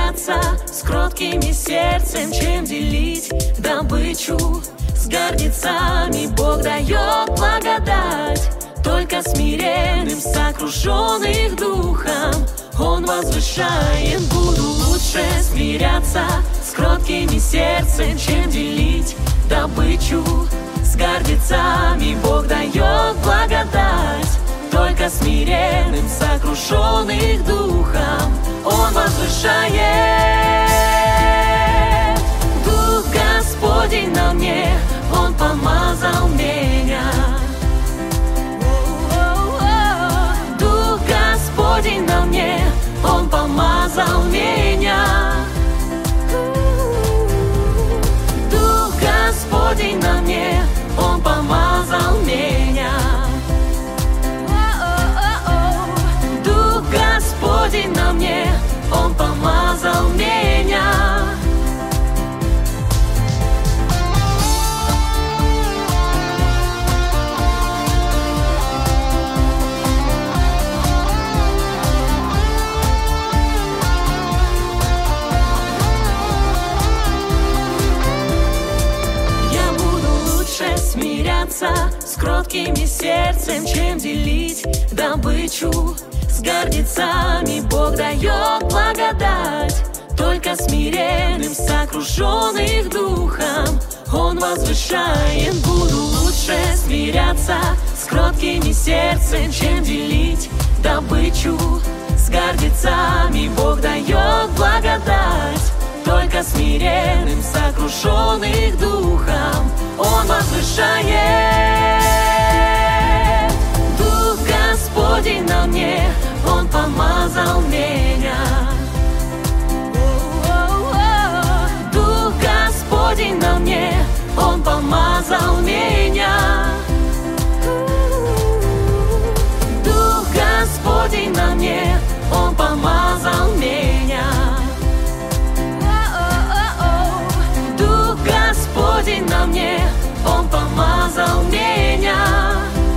смиряться с кроткими сердцем, чем делить добычу с гордецами. Бог дает благодать только смиренным, сокрушенных духом Он возвышает. Буду лучше смиряться с кроткими сердцем, чем делить добычу с гордецами. Бог дает благодать только смиренным, сокрушенных духом Он возвышает. Дух Господень на мне, Он помазал меня. Дух Господень на мне, Он помазал меня. Дух Господень на мне, Он помазал меня. Дух Господень на мне, Он помазал меня. С кроткими сердцем, чем делить добычу с гордецами. Бог дает благодать только смиренным, сокрушенных духом Он возвышает. Буду лучше смиряться с кроткими сердцем, чем делить добычу с гордецами. Бог дает благодать только смиренным, сокрушенных духом Он возвышает. Дух Господень на мне, Он помазал меня. Дух Господень на мне, Он помазал меня. Дух Господень на мне, Он помазал меня. Дух Господень на мне, Он помазал меня.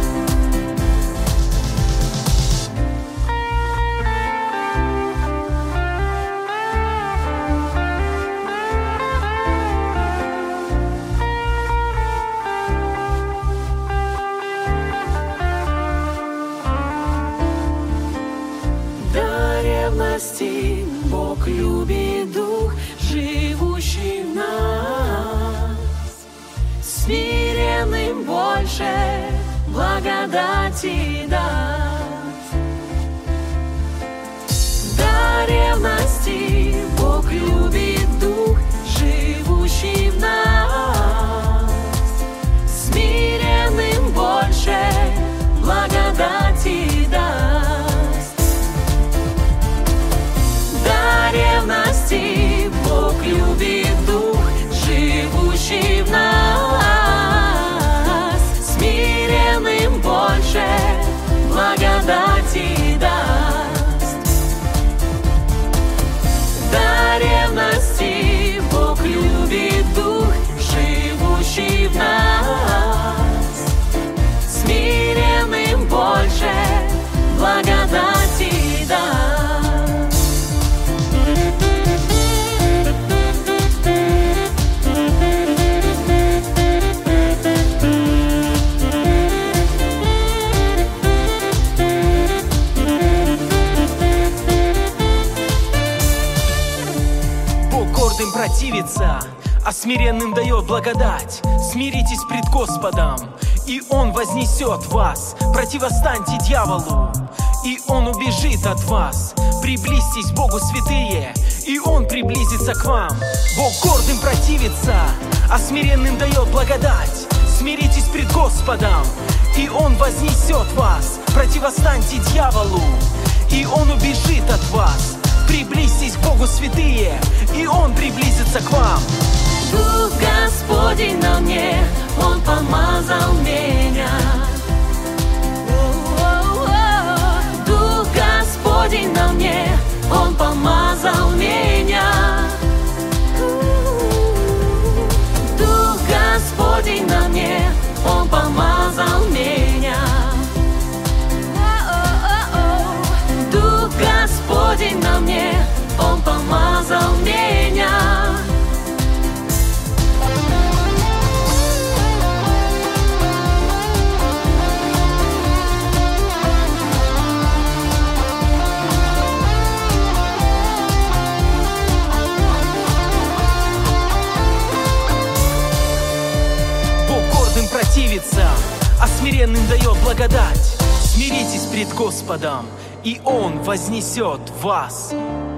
До ревности Бог любит дух, живущий в нас. Смиренным больше благодати даст. До ревности Бог любит дух, живущий в нас. Смиренным больше благодати даст. До ревности Бог любит дух, живущий в нас. Смиренным больше благодати даст. До ревности Бог любит дух, живущий в нас. Смиренным больше благодати даст. Противится, а смиренным дает благодать. Смиритесь пред Господом, и Он вознесет вас. Противостаньте дьяволу, и он убежит от вас. Приблизьтесь к Богу, святые, и Он приблизится к вам. Бог гордым противится, а смиренным дает благодать. Смиритесь пред Господом, и Он вознесет вас. Противостаньте дьяволу, и он убежит от вас. Приблизьтесь к Богу, святые, и Он приблизится к вам. Дух Господень на мне, Он помазал меня. Дух Господень на мне, Он помазал меня. Дух Господень на мне, Он помазал меня. Дух Господень на мне, Он помазал противится, а смиренным дает благодать. Смиритесь пред Господом, и Он вознесет вас.